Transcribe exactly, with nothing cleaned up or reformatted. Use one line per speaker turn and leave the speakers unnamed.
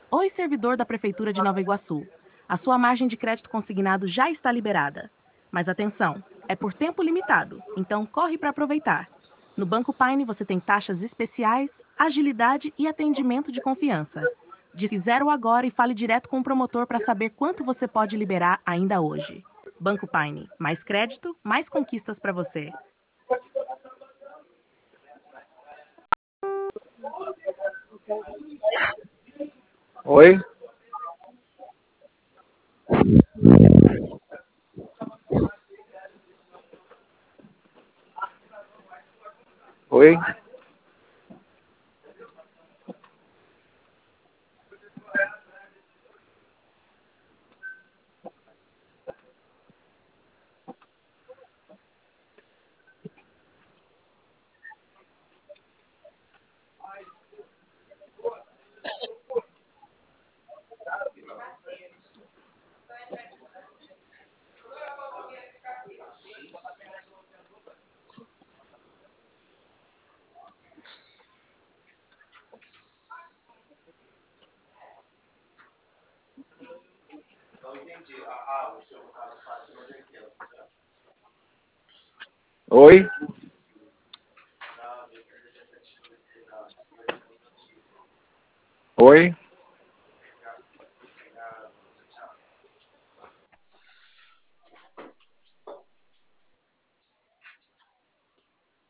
Oi, servidor da Prefeitura de Nova Iguaçu. A sua margem de crédito consignado já está liberada. Mas atenção, é por tempo limitado, então corre para aproveitar. No Banco Paine você tem taxas especiais, agilidade e atendimento de confiança. Diz zero agora e fale direto com o promotor para saber quanto você pode liberar ainda hoje. Banco Paine, mais crédito, mais conquistas para você.
Oi? Oi? Oi? Oi?